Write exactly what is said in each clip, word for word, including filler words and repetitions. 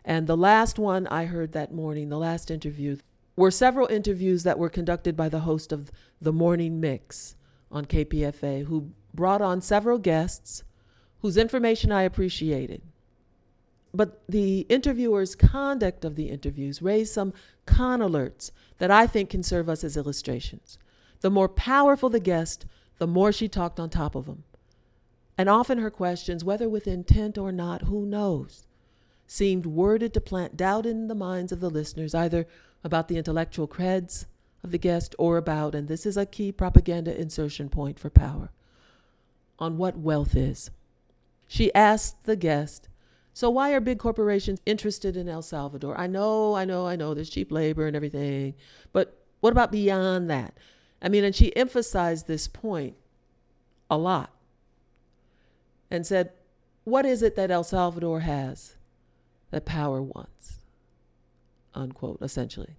And the last one I heard that morning, the last interview, were several interviews that were conducted by the host of the Morning Mix on K P F A, who brought on several guests whose information I appreciated. But the interviewer's conduct of the interviews raised some con alerts that I think can serve us as illustrations. The more powerful the guest, the more she talked on top of them. And often her questions, whether with intent or not, who knows, seemed worded to plant doubt in the minds of the listeners, either about the intellectual creds of the guest or about, and this is a key propaganda insertion point for power, on what wealth is. She asked the guest, so why are big corporations interested in El Salvador? I know, I know, I know, there's cheap labor and everything, but what about beyond that? I mean, and she emphasized this point a lot and said, what is it that El Salvador has that power wants? Unquote, essentially.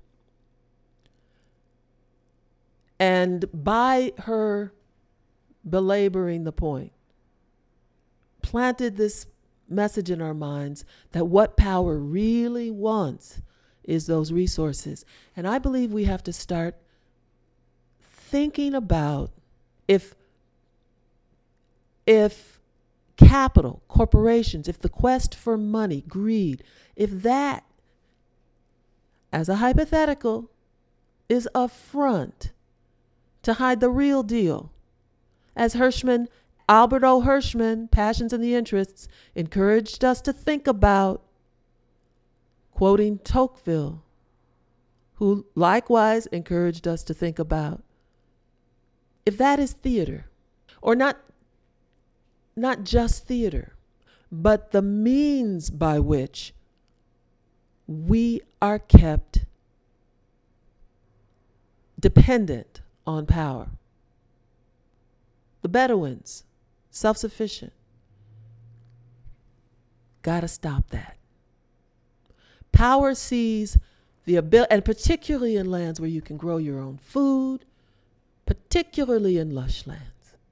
And by her belaboring the point, planted this message in our minds that what power really wants is those resources. And I believe we have to start thinking about if, if capital, corporations, if the quest for money, greed, if that, as a hypothetical, is a front to hide the real deal, as Hirschman, Albert O. Hirschman, Passions and the Interests, encouraged us to think about, quoting Tocqueville, who likewise encouraged us to think about, if that is theater, or not, not just theater, but the means by which we are kept dependent on power. The Bedouins, self-sufficient. Gotta stop that. Power sees the ability, and particularly in lands where you can grow your own food, particularly in lush lands.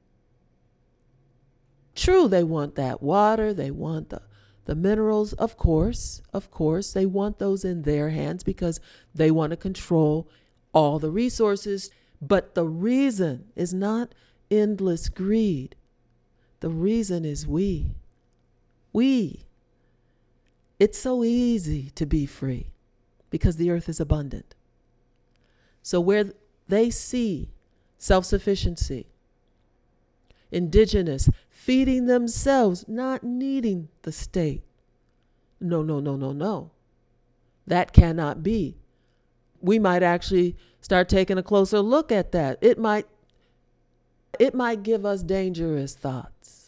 True, they want that water, they want the, the minerals, of course, of course, they want those in their hands because they want to control all the resources. But the reason is not endless greed. The reason is we. We. It's so easy to be free because the earth is abundant. So where they see self-sufficiency, indigenous, feeding themselves, not needing the state. No, no, no, no, no. That cannot be. We might actually start taking a closer look at that. It might, it might give us dangerous thoughts.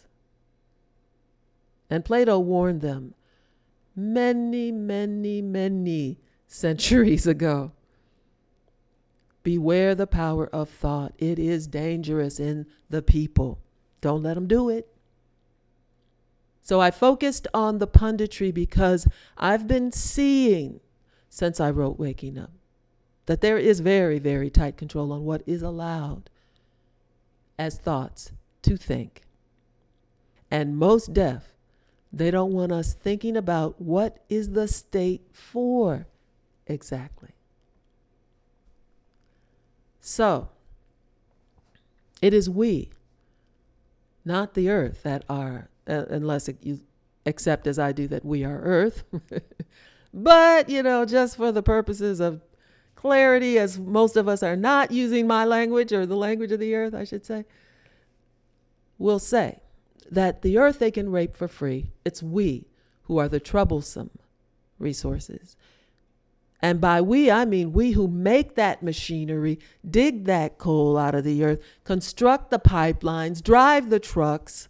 And Plato warned them many, many, many centuries ago. Beware the power of thought. It is dangerous in the people. Don't let them do it. So I focused on the punditry because I've been seeing since I wrote Waking Up that there is very, very tight control on what is allowed as thoughts to think. And most deaf, they don't want us thinking about what is the state for exactly. So, it is we, not the earth, that are, uh, unless it, you accept as I do that we are earth. But, you know, just for the purposes of clarity, as most of us are not using my language or the language of the earth, I should say, we'll say that the earth they can rape for free. It's we who are the troublesome resources. And by we, I mean we who make that machinery, dig that coal out of the earth, construct the pipelines, drive the trucks.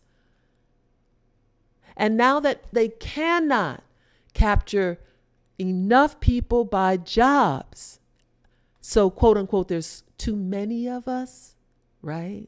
And now that they cannot capture enough people by jobs, so quote unquote, there's too many of us, right?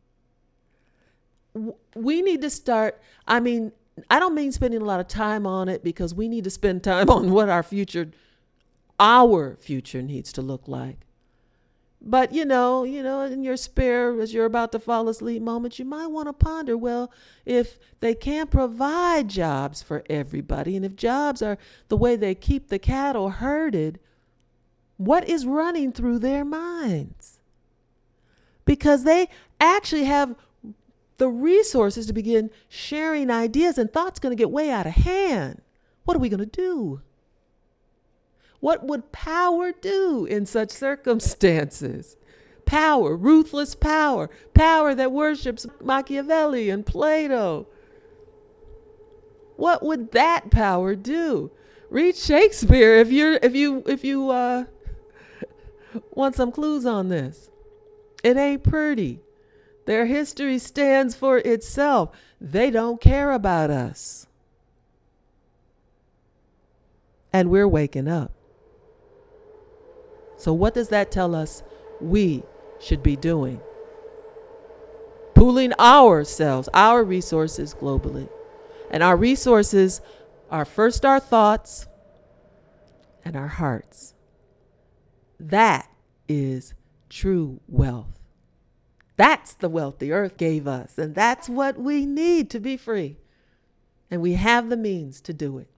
We need to start, I mean, I don't mean spending a lot of time on it because we need to spend time on what our future Our future needs to look like. But, you know, you know, in your spare, as you're about to fall asleep moments, you might want to ponder, well, if they can't provide jobs for everybody, and if jobs are the way they keep the cattle herded, what is running through their minds? Because they actually have the resources to begin sharing ideas, and thought's going to get way out of hand. What are we going to do? What would power do in such circumstances? Power, ruthless power, power that worships Machiavelli and Plato. What would that power do? Read Shakespeare if you're if you if you uh, want some clues on this. It ain't pretty. Their history stands for itself. They don't care about us. And we're waking up. So what does that tell us we should be doing? Pooling ourselves, our resources globally. And our resources are first our thoughts and our hearts. That is true wealth. That's the wealth the earth gave us. And that's what we need to be free. And we have the means to do it.